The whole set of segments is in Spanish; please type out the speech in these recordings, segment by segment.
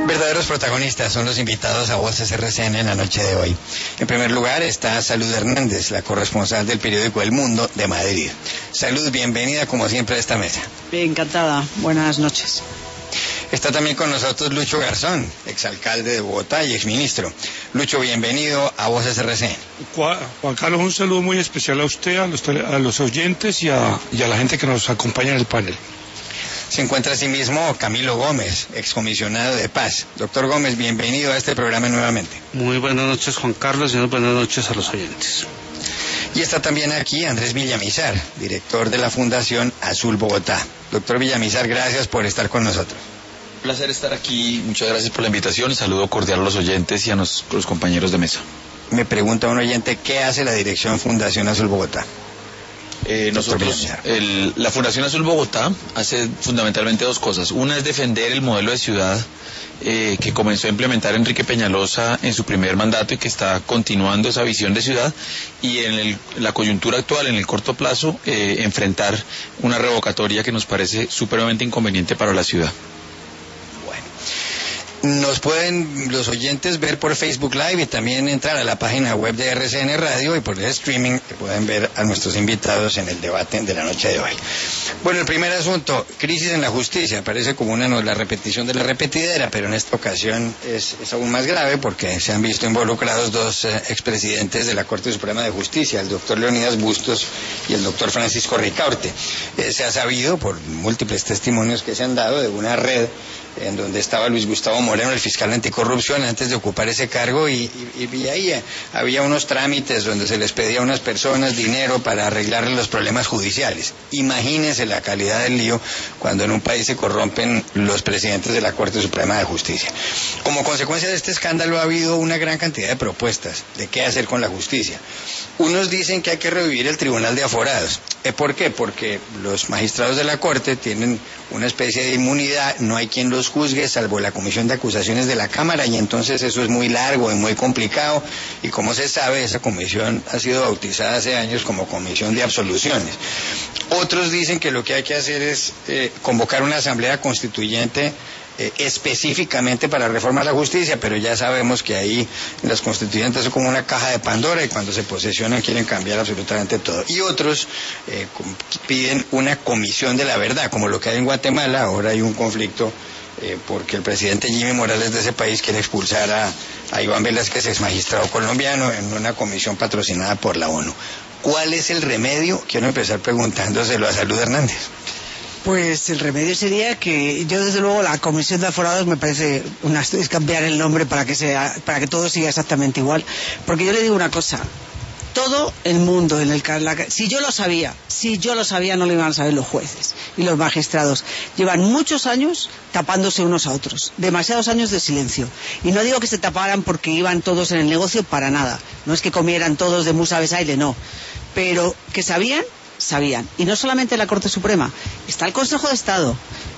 Verdaderos protagonistas son los invitados a Voces RCN en la noche de hoy. En primer lugar está Salud Hernández, la corresponsal del periódico El Mundo de Madrid. Salud, bienvenida como siempre a esta mesa. Encantada, buenas noches. Está también con nosotros Lucho Garzón, exalcalde de Bogotá y exministro. Lucho, bienvenido a Voces RCN. Juan Carlos, un saludo muy especial a usted, a los oyentes y a la gente que nos acompaña en el panel. Se encuentra asimismo Camilo Gómez, excomisionado de Paz. Doctor Gómez, bienvenido a este programa nuevamente. Muy buenas noches, Juan Carlos, y buenas noches a los oyentes. Y está también aquí Andrés Villamizar, director de la Fundación Azul Bogotá. Doctor Villamizar, gracias por estar con nosotros. Un placer estar aquí, muchas gracias por la invitación y saludo cordial a los oyentes y a los compañeros de mesa. Me pregunta un oyente, ¿qué hace la dirección Fundación Azul Bogotá? Nosotros, la Fundación Azul Bogotá hace fundamentalmente dos cosas. Una es defender el modelo de ciudad que comenzó a implementar Enrique Peñalosa en su primer mandato y que está continuando esa visión de ciudad, y en la coyuntura actual, en el corto plazo, enfrentar una revocatoria que nos parece supremamente inconveniente para la ciudad. Nos pueden los oyentes ver por Facebook Live y también entrar a la página web de RCN Radio y por el streaming que pueden ver a nuestros invitados en el debate de la noche de hoy. Bueno, el primer asunto, crisis en la justicia, parece como la repetición de la repetidera, pero en esta ocasión es aún más grave porque se han visto involucrados dos expresidentes de la Corte Suprema de Justicia, el doctor Leonidas Bustos y el doctor Francisco Ricaurte. Se ha sabido por múltiples testimonios que se han dado de una red en donde estaba Luis Gustavo Moreno, el fiscal anticorrupción, antes de ocupar ese cargo, y ahí había unos trámites donde se les pedía a unas personas dinero para arreglar los problemas judiciales. Imagínense la calidad del lío cuando en un país se corrompen los presidentes de la Corte Suprema de Justicia. Como consecuencia de este escándalo ha habido una gran cantidad de propuestas de qué hacer con la justicia. Unos dicen que hay que revivir el Tribunal de Aforados. ¿Por qué? Porque los magistrados de la Corte tienen una especie de inmunidad, no hay quien los juzgue salvo la Comisión de Acusaciones de la Cámara, y entonces eso es muy largo y muy complicado, y como se sabe, esa comisión ha sido bautizada hace años como Comisión de Absoluciones. Otros dicen que lo que hay que hacer es convocar una asamblea constituyente específicamente para reformar la justicia, pero ya sabemos que ahí las constituyentes son como una caja de Pandora y cuando se posesionan quieren cambiar absolutamente todo. Y otros piden una comisión de la verdad, como lo que hay en Guatemala. Ahora hay un conflicto porque el presidente Jimmy Morales de ese país quiere expulsar a Iván Velázquez, ex magistrado colombiano, en una comisión patrocinada por la ONU. ¿Cuál es el remedio? Quiero empezar preguntándoselo a Salud Hernández. Pues el remedio sería que yo, desde luego, la Comisión de Aforados me parece es cambiar el nombre para que todo siga exactamente igual, porque yo le digo una cosa: todo el mundo si yo lo sabía no lo iban a saber los jueces y los magistrados. Llevan muchos años tapándose unos a otros, demasiados años de silencio, y no digo que se taparan porque iban todos en el negocio, para nada, no es que comieran todos de musa besaile, no, pero que sabían, y no solamente la Corte Suprema, está el Consejo de Estado.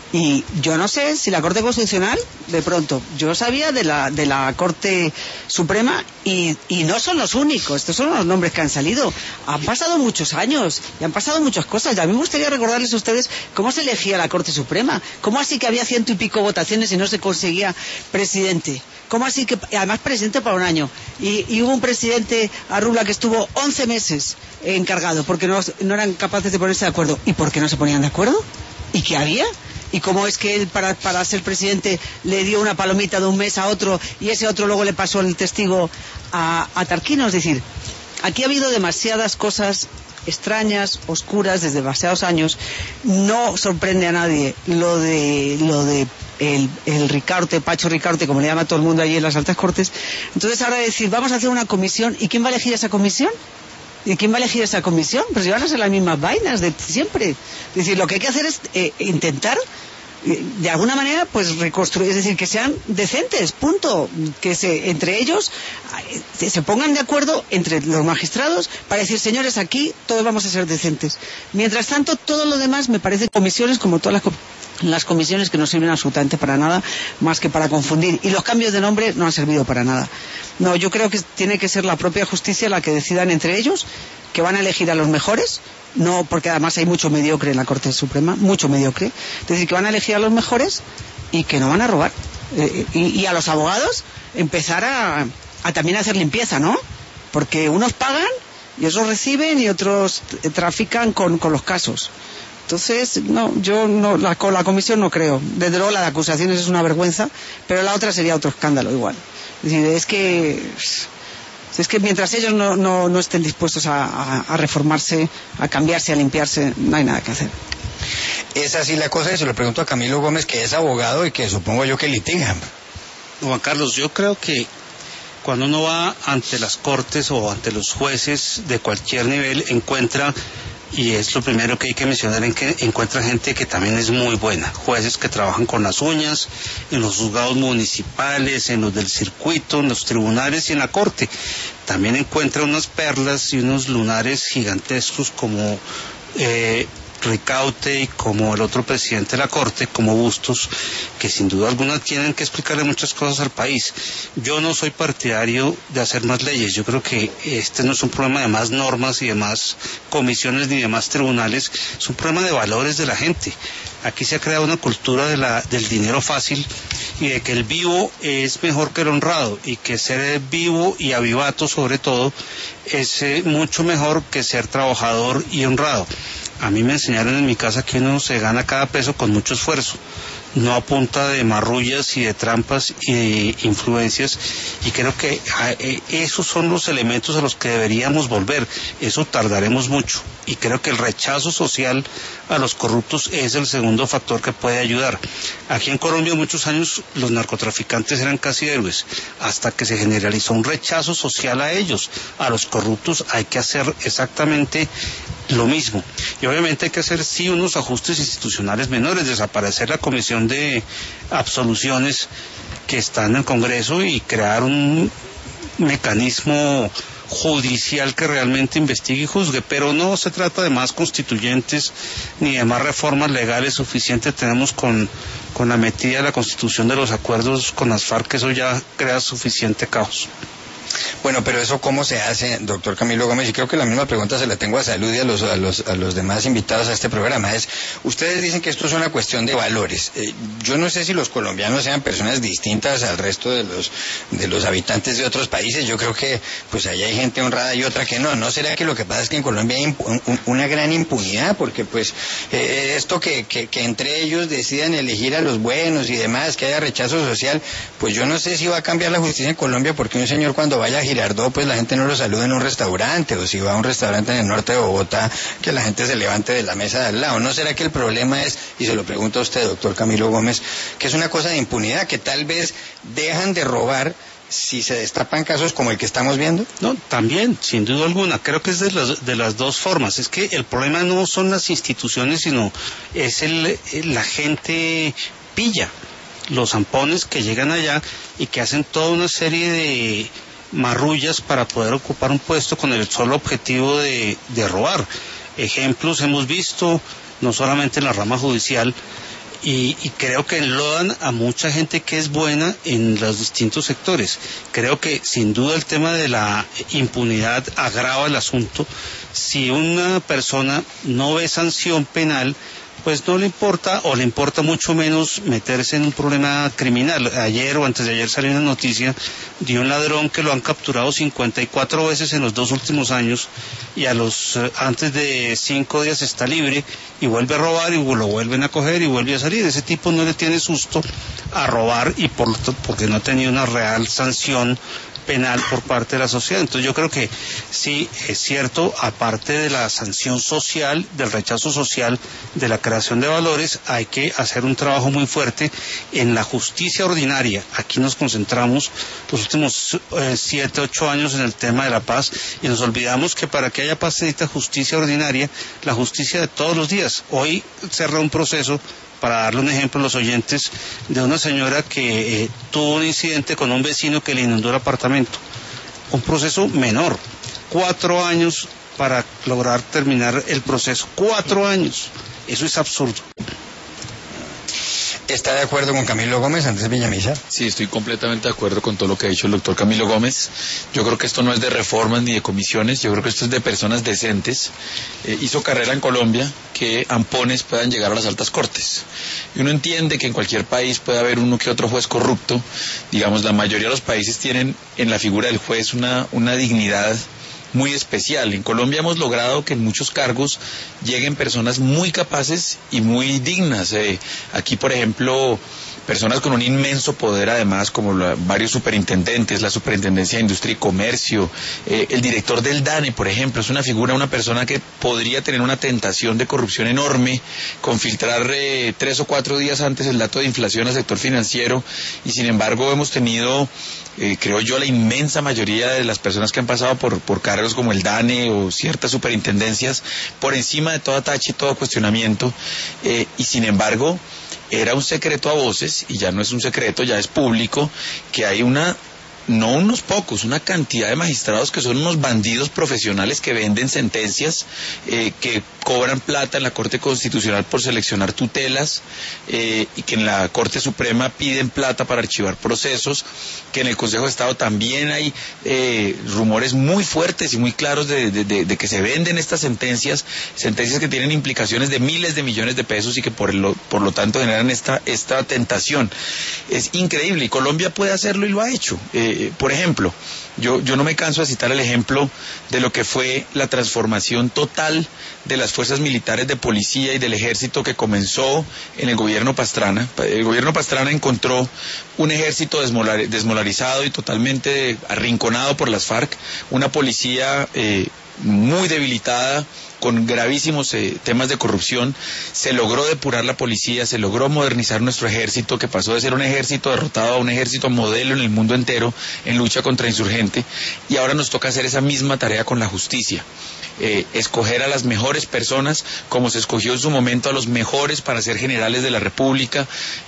Y yo no sé si la Corte Constitucional, de pronto, yo sabía de la Corte Suprema, y no son los únicos, estos son los nombres que han salido. Han pasado muchos años y han pasado muchas cosas, y a mí me gustaría recordarles a ustedes cómo se elegía la Corte Suprema, cómo así que había 100 y pico votaciones y no se conseguía presidente, cómo así que, además, presidente para un año, y hubo un presidente, Arrula, que estuvo 11 meses encargado porque no eran capaces de ponerse de acuerdo. ¿Y por qué no se ponían de acuerdo? ¿Y qué había? ¿Y cómo es que él, para ser presidente, le dio una palomita de un mes a otro y ese otro luego le pasó el testigo a Tarquino? Es decir, aquí ha habido demasiadas cosas extrañas, oscuras, desde demasiados años. No sorprende a nadie lo de el Ricaurte, Pacho Ricaurte, como le llama todo el mundo allí en las altas cortes. Entonces ahora decir, vamos a hacer una comisión, ¿y quién va a elegir esa comisión? ¿Y quién va a elegir esa comisión? Pues van a ser las mismas vainas de siempre. Es decir, lo que hay que hacer es intentar, de alguna manera, pues reconstruir, es decir, que sean decentes, punto. Que entre ellos se pongan de acuerdo entre los magistrados para decir, señores, aquí todos vamos a ser decentes. Mientras tanto, todo lo demás me parece comisiones como todas las comisiones que no sirven absolutamente para nada más que para confundir, y los cambios de nombre no han servido para nada. No, yo creo que tiene que ser la propia justicia la que decidan entre ellos que van a elegir a los mejores, no, porque además hay mucho mediocre en la Corte Suprema, mucho mediocre, es decir, que van a elegir a los mejores y que no van a robar. Y a los abogados empezar a también hacer limpieza, ¿no? Porque unos pagan y otros reciben y otros trafican con los casos. Entonces, no, yo no, con la comisión no creo. Desde luego la de acusaciones es una vergüenza, pero la otra sería otro escándalo igual. Es decir, es que mientras ellos no estén dispuestos a reformarse, a cambiarse, a limpiarse, no hay nada que hacer. Es así la cosa, y se lo pregunto a Camilo Gómez, que es abogado y que supongo yo que litiga. Juan Carlos, yo creo que cuando uno va ante las cortes o ante los jueces de cualquier nivel, encuentra, y es lo primero que hay que mencionar, en que encuentra gente que también es muy buena, jueces que trabajan con las uñas, en los juzgados municipales, en los del circuito, en los tribunales y en la corte. También encuentra unas perlas y unos lunares gigantescos como Ricaute y como el otro presidente de la Corte, como Bustos, que sin duda alguna tienen que explicarle muchas cosas al país. Yo no soy partidario de hacer más leyes. Yo creo que este no es un problema de más normas y de más comisiones ni de más tribunales, es un problema de valores de la gente. Aquí se ha creado una cultura del dinero fácil y de que el vivo es mejor que el honrado, y que ser vivo y avivato sobre todo es mucho mejor que ser trabajador y honrado. A mí me enseñaron en mi casa que uno se gana cada peso con mucho esfuerzo, no a punta de marrullas y de trampas y de influencias, y creo que esos son los elementos a los que deberíamos volver. Eso tardaremos mucho, y creo que el rechazo social a los corruptos es el segundo factor que puede ayudar. Aquí en Colombia muchos años los narcotraficantes eran casi héroes, hasta que se generalizó un rechazo social a ellos. A los corruptos hay que hacer exactamente lo mismo, y obviamente hay que hacer sí unos ajustes institucionales menores, desaparecer la comisión de absoluciones que está en el Congreso y crear un mecanismo judicial que realmente investigue y juzgue, pero no se trata de más constituyentes ni de más reformas legales suficientes. Tenemos con la metida de la Constitución de los acuerdos con las FARC, eso ya crea suficiente caos. Bueno, pero eso ¿cómo se hace, doctor Camilo Gómez? Y creo que la misma pregunta se la tengo a Salud y a los demás invitados a este programa. Ustedes dicen que esto es una cuestión de valores. Yo no sé si los colombianos sean personas distintas al resto de los habitantes de otros países. Yo creo que pues allá hay gente honrada y otra que no. ¿No será que lo que pasa es que en Colombia hay una gran impunidad? Porque pues esto que entre ellos decidan elegir a los buenos y demás, que haya rechazo social, pues yo no sé si va a cambiar la justicia en Colombia, porque un señor cuando vaya a Girardot, pues la gente no lo saluda en un restaurante, o si va a un restaurante en el norte de Bogotá, que la gente se levante de la mesa de al lado. ¿No será que el problema es, y se lo pregunto a usted, doctor Camilo Gómez, que es una cosa de impunidad, que tal vez dejan de robar si se destapan casos como el que estamos viendo? No, también, sin duda alguna, creo que es de las dos formas. Es que el problema no son las instituciones, sino es la gente pilla, los zampones que llegan allá y que hacen toda una serie de marrullas para poder ocupar un puesto con el solo objetivo de robar. Ejemplos hemos visto, no solamente en la rama judicial, y creo que enlodan a mucha gente que es buena en los distintos sectores. Creo que sin duda el tema de la impunidad agrava el asunto. Si una persona no ve sanción penal, pues no le importa, o le importa mucho menos meterse en un problema criminal. Ayer o antes de ayer salió una noticia de un ladrón que lo han capturado 54 veces en los 2 últimos años, y antes de 5 días está libre y vuelve a robar y lo vuelven a coger y vuelve a salir. Ese tipo no le tiene susto a robar, y porque no ha tenido una real sanción penal por parte de la sociedad. Entonces yo creo que sí, es cierto, aparte de la sanción social, del rechazo social, de la creación de valores, hay que hacer un trabajo muy fuerte en la justicia ordinaria. Aquí nos concentramos los últimos 7, 8 años en el tema de la paz, y nos olvidamos que para que haya paz se necesita justicia ordinaria, la justicia de todos los días. Hoy cerró un proceso, para darle un ejemplo a los oyentes, de una señora que tuvo un incidente con un vecino que le inundó el apartamento. Un proceso menor, 4 años para lograr terminar el proceso. 4 años. Eso es absurdo. ¿Está de acuerdo con Camilo Gómez, Andrés Villamizar? Sí, estoy completamente de acuerdo con todo lo que ha dicho el doctor Camilo Gómez. Yo creo que esto no es de reformas ni de comisiones, yo creo que esto es de personas decentes. Hizo carrera en Colombia que ampones puedan llegar a las altas cortes. Y uno entiende que en cualquier país puede haber uno que otro juez corrupto. Digamos, la mayoría de los países tienen en la figura del juez una dignidad muy especial. En Colombia hemos logrado que en muchos cargos lleguen personas muy capaces y muy dignas. Aquí, por ejemplo, personas con un inmenso poder, además, como varios superintendentes, la Superintendencia de Industria y Comercio, el director del DANE, por ejemplo, es una figura, una persona que podría tener una tentación de corrupción enorme, con filtrar 3 o 4 días antes el dato de inflación al sector financiero, y sin embargo hemos tenido, creo yo, la inmensa mayoría de las personas que han pasado por cargos como el DANE o ciertas superintendencias, por encima de toda tacha y todo cuestionamiento, y sin embargo era un secreto a voces, y ya no es un secreto, ya es público, que hay no unos pocos, una cantidad de magistrados que son unos bandidos profesionales que venden sentencias, que cobran plata en la Corte Constitucional por seleccionar tutelas, y que en la Corte Suprema piden plata para archivar procesos, que en el Consejo de Estado también hay rumores muy fuertes y muy claros de que se venden estas sentencias que tienen implicaciones de miles de millones de pesos y que por lo tanto generan esta tentación. Es increíble, y Colombia puede hacerlo y lo ha hecho. Por ejemplo, yo no me canso de citar el ejemplo de lo que fue la transformación total de las fuerzas militares, de policía y del ejército que comenzó en el gobierno Pastrana. El gobierno Pastrana encontró un ejército desmolarizado y totalmente arrinconado por las FARC, una policía muy debilitada, con gravísimos temas de corrupción. Se logró depurar la policía, se logró modernizar nuestro ejército, que pasó de ser un ejército derrotado a un ejército modelo en el mundo entero en lucha contra insurgente, y ahora nos toca hacer esa misma tarea con la justicia. Escoger a las mejores personas, como se escogió en su momento a los mejores para ser generales de la República,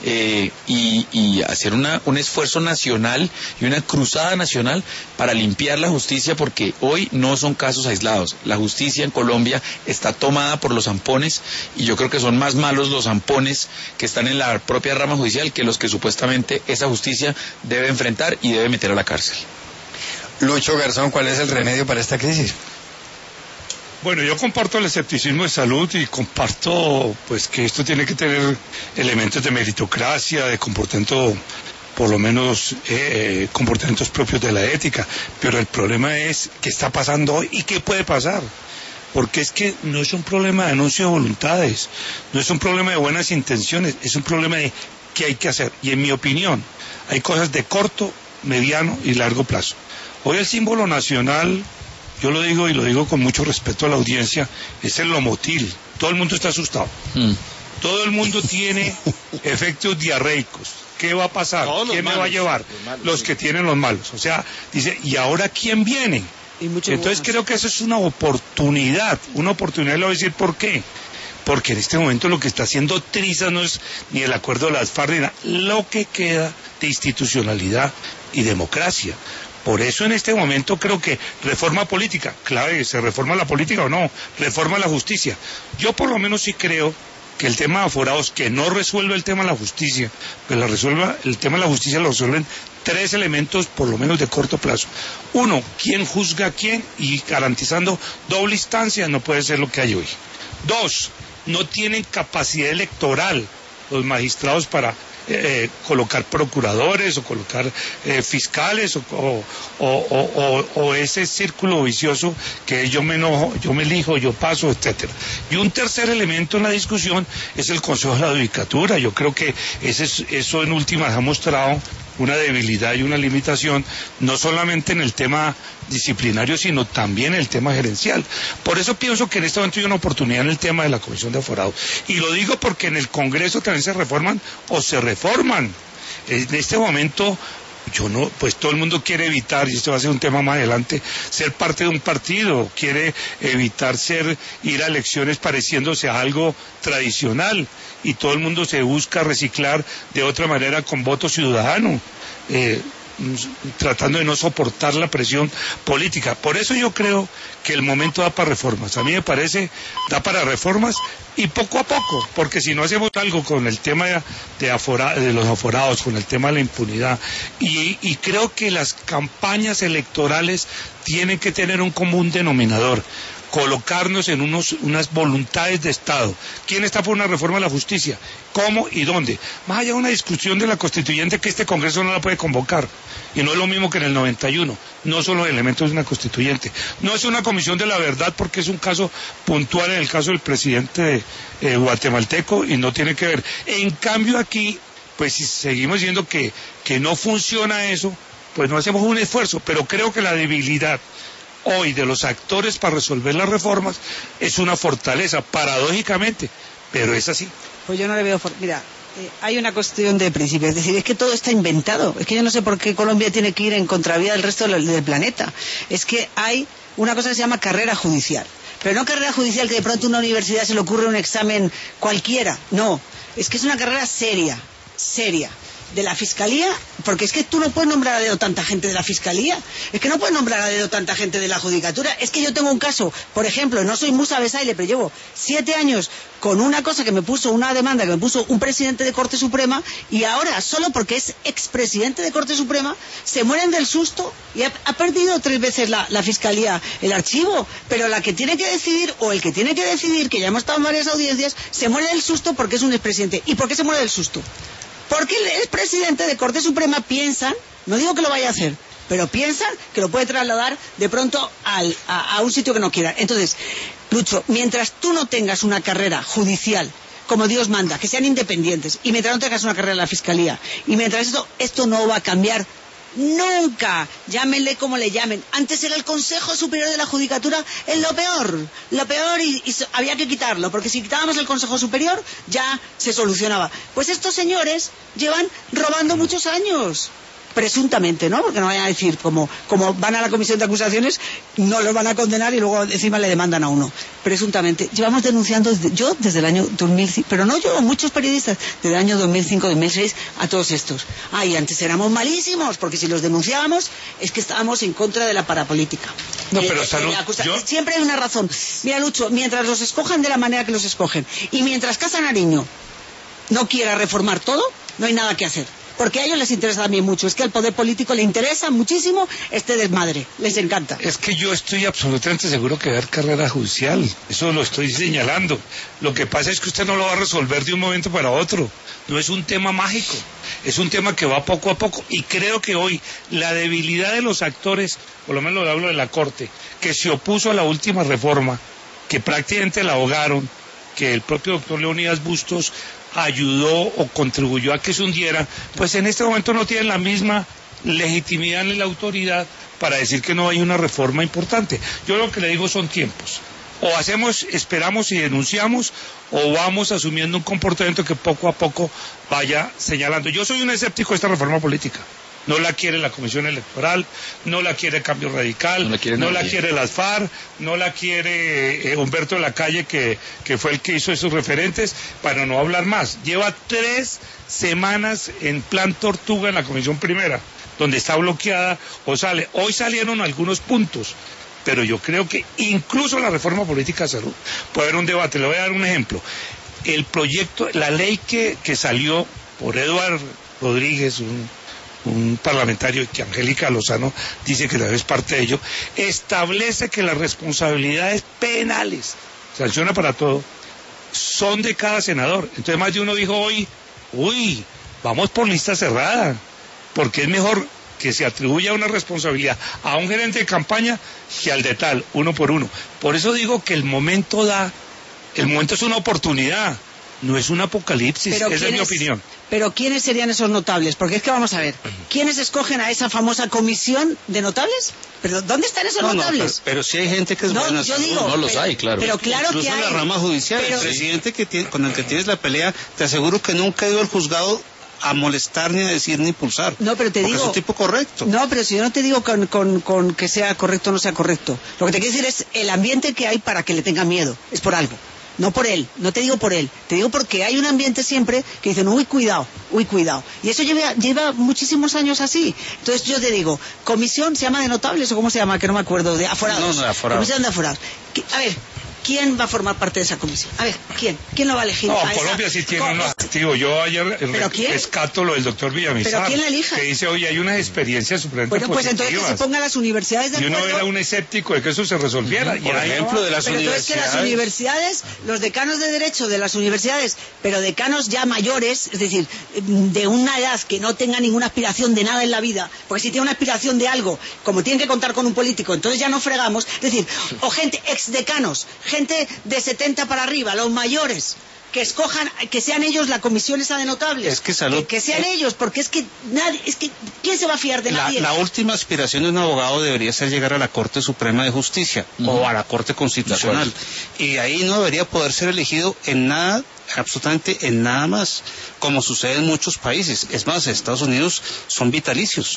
y hacer un esfuerzo nacional y una cruzada nacional para limpiar la justicia, porque hoy no son casos aislados. La justicia en Colombia está tomada por los zampones, y yo creo que son más malos los zampones que están en la propia rama judicial que los que supuestamente esa justicia debe enfrentar y debe meter a la cárcel. Lucho Garzón, ¿cuál es el remedio para esta crisis? Bueno, yo comparto el escepticismo de salud y comparto pues que esto tiene que tener elementos de meritocracia, de comportamiento, por lo menos comportamientos propios de la ética, pero el problema es qué está pasando hoy y qué puede pasar. Porque es que no es un problema de anuncio de voluntades, no es un problema de buenas intenciones, es un problema de qué hay que hacer. Y en mi opinión, hay cosas de corto, mediano y largo plazo. Hoy el símbolo nacional, yo lo digo y lo digo con mucho respeto a la audiencia, es el lomotil. Todo el mundo está asustado. Todo el mundo tiene efectos diarreicos. ¿Qué va a pasar? ¿Quién me va a llevar? Los que tienen los malos. O sea, dice, ¿y ahora quién viene? Entonces creo que eso es una oportunidad, le voy a decir por qué. Porque en este momento lo que está haciendo Triza no es ni el acuerdo de las FARC, ni nada, lo que queda de institucionalidad y democracia. Por eso en este momento creo que reforma política, clave, ¿se reforma la política o no? Reforma la justicia. Yo por lo menos sí creo que el tema de aforados, que no resuelve el tema de la justicia, que el tema de la justicia lo resuelven 3 elementos por lo menos de corto plazo. 1, ¿quién juzga a quién? Y garantizando doble instancia no puede ser lo que hay hoy. 2, no tienen capacidad electoral los magistrados para colocar procuradores o colocar fiscales o ese círculo vicioso que yo me enojo, yo me elijo, yo paso, etcétera. Y un tercer elemento en la discusión es el Consejo de la Judicatura. Yo creo que eso en últimas ha mostrado una debilidad y una limitación, no solamente en el tema disciplinario, sino también en el tema gerencial. Por eso pienso que en este momento hay una oportunidad en el tema de la Comisión de Aforados. Y lo digo porque en el Congreso también se reforman o se reforman. En este momento, pues todo el mundo quiere evitar, y esto va a ser un tema más adelante, ser parte de un partido, quiere evitar ir a elecciones pareciéndose a algo tradicional, y todo el mundo se busca reciclar de otra manera con voto ciudadano. tratando de no soportar la presión política. Por eso yo creo que el momento da para reformas. A mí me parece, da para reformas y poco a poco, porque si no hacemos algo con el tema de los aforados, con el tema de la impunidad, y creo que las campañas electorales tienen que tener un común denominador, colocarnos en unas voluntades de Estado. ¿Quién está por una reforma de la justicia? ¿Cómo y dónde? Más allá de una discusión de la constituyente que este Congreso no la puede convocar. Y no es lo mismo que en el 91. No son los elementos de una constituyente. No es una comisión de la verdad porque es un caso puntual en el caso del presidente guatemalteco y no tiene que ver. En cambio aquí, pues si seguimos diciendo que no funciona eso, pues no hacemos un esfuerzo. Pero creo que la debilidad hoy de los actores para resolver las reformas es una fortaleza, paradójicamente, pero es así. Pues yo no le veo... Mira, hay una cuestión de principio, es decir, es que todo está inventado. Es que yo no sé por qué Colombia tiene que ir en contravía del resto del planeta. Es que hay una cosa que se llama carrera judicial. Pero no carrera judicial que de pronto a una universidad se le ocurre un examen cualquiera. No, es que es una carrera seria, de la Fiscalía, porque es que tú no puedes nombrar a dedo tanta gente de la Fiscalía, es que no puedes nombrar a dedo tanta gente de la Judicatura. Es que yo tengo un caso, por ejemplo, no soy Musa Besaile, pero llevo 7 años con una cosa que me puso, una demanda que me puso un presidente de Corte Suprema, y ahora, solo porque es expresidente de Corte Suprema, se mueren del susto y ha perdido 3 veces la Fiscalía el archivo, pero la que tiene que decidir, o el que tiene que decidir, que ya hemos estado en varias audiencias, se muere del susto porque es un expresidente. ¿Y por qué se muere del susto? Porque el presidente de Corte Suprema piensa, no digo que lo vaya a hacer, pero piensa que lo puede trasladar de pronto a un sitio que no quiera. Entonces, Lucho, mientras tú no tengas una carrera judicial como Dios manda, que sean independientes, y mientras no tengas una carrera en la Fiscalía, y mientras esto no va a cambiar nunca, llámenle como le llamen. Antes era el Consejo Superior de la Judicatura, es lo peor, y había que quitarlo, porque si quitábamos el Consejo Superior ya se solucionaba. Pues estos señores llevan robando muchos años, presuntamente, ¿no? Porque no vayan a decir, como van a la comisión de acusaciones, no los van a condenar y luego encima le demandan a uno. Presuntamente. Llevamos denunciando, yo desde el año 2005, pero no yo, muchos periodistas, desde el año 2005, 2006, a todos estos. Y antes éramos malísimos, porque si los denunciábamos, es que estábamos en contra de la parapolítica. No, pero salud, siempre hay una razón. Mira, Lucho, mientras los escojan de la manera que los escogen, y mientras Casa Nariño no quiera reformar todo, no hay nada que hacer. Porque a ellos les interesa también mucho. Es que al poder político le interesa muchísimo este desmadre. Les encanta. Es que yo estoy absolutamente seguro que va a haber carrera judicial. Eso lo estoy señalando. Lo que pasa es que usted no lo va a resolver de un momento para otro. No es un tema mágico. Es un tema que va poco a poco. Y creo que hoy la debilidad de los actores, por lo menos lo hablo de la Corte, que se opuso a la última reforma, que prácticamente la ahogaron, que el propio doctor Leonidas Bustos ayudó o contribuyó a que se hundiera, pues en este momento no tienen la misma legitimidad ni la autoridad para decir que no hay una reforma importante. Yo lo que le digo son tiempos. O hacemos, esperamos y denunciamos, o vamos asumiendo un comportamiento que poco a poco vaya señalando. Yo soy un escéptico de esta reforma política. No la quiere la Comisión Electoral, no la quiere Cambio Radical, no la quiere las FARC, no la quiere Humberto de la Calle, que fue el que hizo esos referentes, para no hablar más. Lleva 3 semanas en plan tortuga en la Comisión Primera, donde está bloqueada o sale. Hoy salieron algunos puntos, pero yo creo que incluso la reforma política de salud puede haber un debate. Le voy a dar un ejemplo. El proyecto, la ley que salió por Eduardo Rodríguez, un parlamentario, que Angélica Lozano dice que también es parte de ello, establece que las responsabilidades penales, sanciona para todo, son de cada senador. Entonces más de uno dijo hoy, vamos por lista cerrada, porque es mejor que se atribuya una responsabilidad a un gerente de campaña que al de tal, uno por uno. Por eso digo que el momento es una oportunidad. No es un apocalipsis, esa es mi opinión. Pero ¿quiénes serían esos notables? Porque es que vamos a ver, ¿quiénes escogen a esa famosa comisión de notables? ¿Pero dónde están esos notables? Pero sí hay gente que es buena. Yo digo, no los hay, claro. Pero claro incluso que hay. En la rama judicial, el presidente con el que tienes la pelea, te aseguro que nunca ha ido al juzgado a molestar, ni a decir, ni impulsar. No, pero te digo, es un tipo correcto. No, pero si yo no te digo con que sea correcto o no sea correcto. Lo que te quiero decir es el ambiente que hay para que le tenga miedo. Es por algo. no por él, no te digo por él, te digo porque hay un ambiente siempre que dicen, uy, cuidado, y eso lleva muchísimos años así. Entonces yo te digo, comisión, ¿se llama de notables o cómo se llama? Que no me acuerdo, de aforados. No, de aforados. Comisión de aforados. A ver, ¿quién va a formar parte de esa comisión? A ver, ¿quién lo va a elegir? No, Colombia sí tiene unos activos. Yo ayer rescato lo del doctor Villamizar. ¿Pero quién la elija? Que dice, oye, hay unas experiencias supremamente pues entonces que se pongan las universidades de acuerdo. Y uno era un escéptico de que eso se resolviera. Por ejemplo, de las universidades. Pero es que las universidades, los decanos de Derecho de las universidades, pero decanos ya mayores, es decir, de una edad que no tenga ninguna aspiración de nada en la vida, porque si tiene una aspiración de algo, como tienen que contar con un político, entonces ya no fregamos. Es decir, o gente exdecanos, gente de 70 para arriba, los mayores, que escojan, que sean ellos la comisión esa de notables, es que, salud, que sean ellos, porque es que nadie, ¿quién se va a fiar de nadie? La última aspiración de un abogado debería ser llegar a la Corte Suprema de Justicia o a la Corte Constitucional, y ahí no debería poder ser elegido en nada, absolutamente en nada más, como sucede en muchos países. Es más, en Estados Unidos son vitalicios.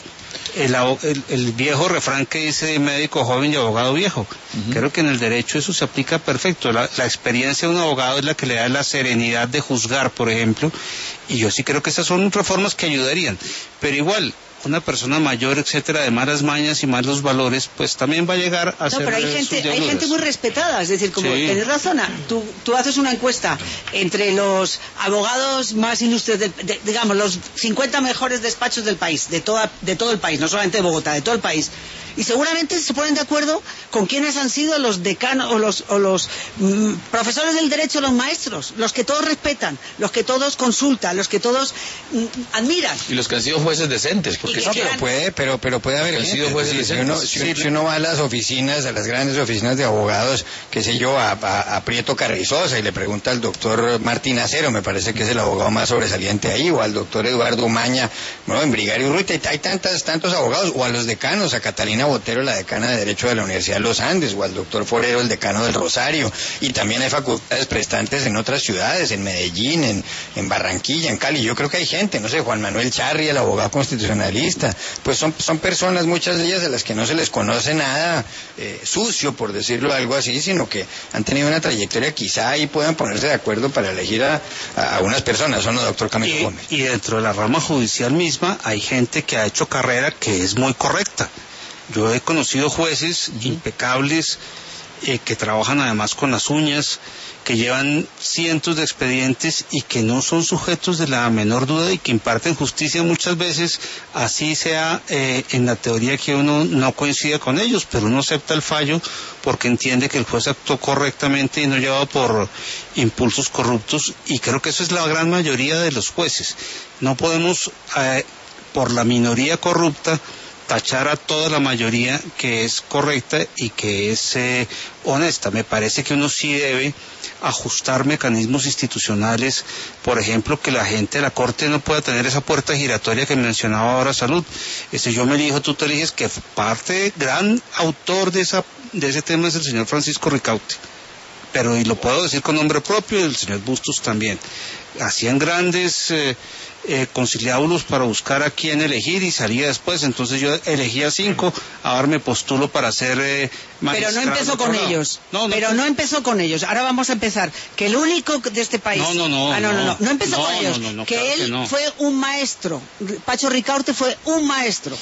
El viejo refrán que dice médico joven y abogado viejo. Creo que en el derecho eso se aplica perfecto. La experiencia de un abogado es la que le da la serenidad de juzgar, por ejemplo, y yo sí creo que esas son reformas que ayudarían. Pero igual, una persona mayor, etcétera, de malas mañas y malos valores, pues también va a llegar a ser. No, pero hay gente muy respetada, es decir, como tenés razón, tú haces una encuesta entre los abogados más ilustres, digamos, los 50 mejores despachos del país, de todo el país, no solamente de Bogotá, de todo el país, y seguramente se ponen de acuerdo con quiénes han sido los decanos o los profesores del derecho, los maestros, los que todos respetan, los que todos consultan, los que todos admiran. Y los que han sido jueces decentes, porque no, pero puede haber gente. Si uno va a las oficinas, a las grandes oficinas de abogados, qué sé yo, a Prieto Carrizosa y le pregunta al doctor Martín Acero, me parece que es el abogado más sobresaliente ahí, o al doctor Eduardo Umaña, ¿no? En Brigario Urrutia, hay tantos abogados, o a los decanos, a Catalina Botero, la decana de Derecho de la Universidad de los Andes, o al doctor Forero, el decano del Rosario, y también hay facultades prestantes en otras ciudades, en Medellín, en Barranquilla, en Cali. Yo creo que hay gente, no sé, Juan Manuel Charri, el abogado constitucionalista, pues son personas, muchas de ellas, de las que no se les conoce nada sucio, por decirlo algo así, sino que han tenido una trayectoria, quizá ahí puedan ponerse de acuerdo para elegir a unas personas, ¿o no, doctor Camilo Gómez? Y dentro de la rama judicial misma hay gente que ha hecho carrera que es muy correcta. Yo he conocido jueces impecables que trabajan además con las uñas, que llevan cientos de expedientes y que no son sujetos de la menor duda y que imparten justicia muchas veces, así sea en la teoría que uno no coincida con ellos, pero uno acepta el fallo porque entiende que el juez actuó correctamente y no llevado por impulsos corruptos, y creo que eso es la gran mayoría de los jueces. No podemos, por la minoría corrupta, tachar a toda la mayoría que es correcta y que es honesta. Me parece que uno sí debe ajustar mecanismos institucionales, por ejemplo, que la gente de la Corte no pueda tener esa puerta giratoria que mencionaba ahora Salud. Yo me elijo, tú te eliges, que parte, gran autor de ese tema es el señor Francisco Ricaurte, pero y lo puedo decir con nombre propio, y el señor Bustos también. Hacían grandes conciliábulos para buscar a quién elegir y salía después, entonces yo elegía 5, ahora me postulo para ser pero no empezó con ellos. No empezó con ellos. Ahora vamos a empezar. Que el único de este país. No empezó con ellos. Que él fue un maestro. Pacho Ricaurte fue un maestro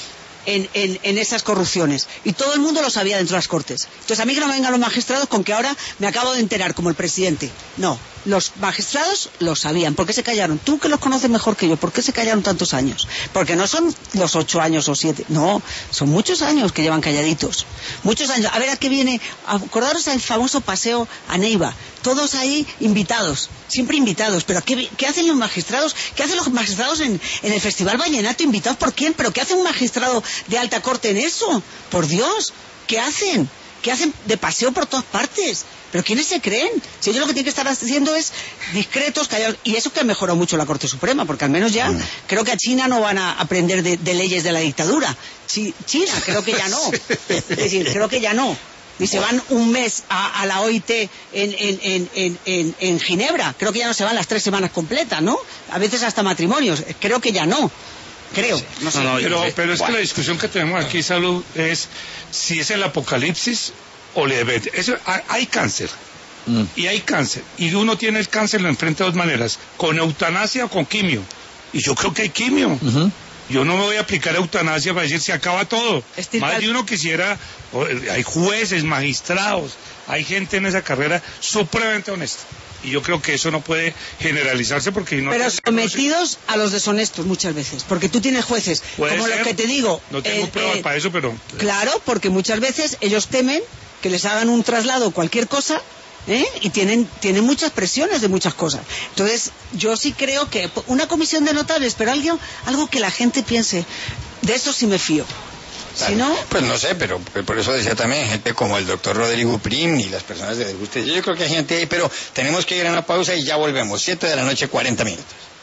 en esas corrupciones. Y todo el mundo lo sabía dentro de las Cortes. Entonces a mí que no me vengan los magistrados con que ahora me acabo de enterar como el presidente. No. Los magistrados lo sabían. ¿Por qué se callaron? Tú que los conoces mejor que yo, ¿por qué se callaron tantos años? Porque no son los 8 años o 7, no, son muchos años que llevan calladitos. Muchos años. A ver a qué viene, acordaros del famoso paseo a Neiva. Todos ahí invitados, siempre invitados. ¿Pero qué hacen los magistrados? ¿Qué hacen los magistrados en el Festival Vallenato? ¿Invitados por quién? ¿Pero qué hace un magistrado de alta corte en eso? Por Dios, ¿qué hacen? ¿Qué hacen de paseo por todas partes? ¿Pero quiénes se creen? Si ellos lo que tienen que estar haciendo es discretos, callados. Y eso que ha mejorado mucho la Corte Suprema, porque al menos ya creo que a China no van a aprender de leyes de la dictadura. China, creo que ya no. Es decir, creo que ya no. Y se van un mes a la OIT en Ginebra. Creo que ya no se van las 3 semanas completas, ¿no? A veces hasta matrimonios. Creo que ya no. Creo. No sé. Pero es que la discusión que tenemos aquí, Salud, es si es el apocalipsis o hay cáncer. y hay cáncer, y uno tiene el cáncer, lo enfrenta de dos maneras, con eutanasia o con quimio. Y yo creo que hay quimio. Yo no me voy a aplicar eutanasia para decir se acaba todo. Más de uno quisiera, hay jueces, magistrados, hay gente en esa carrera supremamente honesta. Y yo creo que eso no puede generalizarse porque no... Pero sometidos a los deshonestos muchas veces, porque tú tienes jueces, como los que te digo... No tengo pruebas para eso, pero... Claro, porque muchas veces ellos temen que les hagan un traslado o cualquier cosa, y tienen muchas presiones de muchas cosas. Entonces, yo sí creo que una comisión de notables, pero algo que la gente piense, de eso sí me fío. Claro. Si no... Pues no sé, pero por eso decía también gente como el doctor Rodrigo Prim y las personas de Deguste. Yo creo que hay gente ahí, pero tenemos que ir a una pausa y ya volvemos. 7 de la noche, 40 minutos.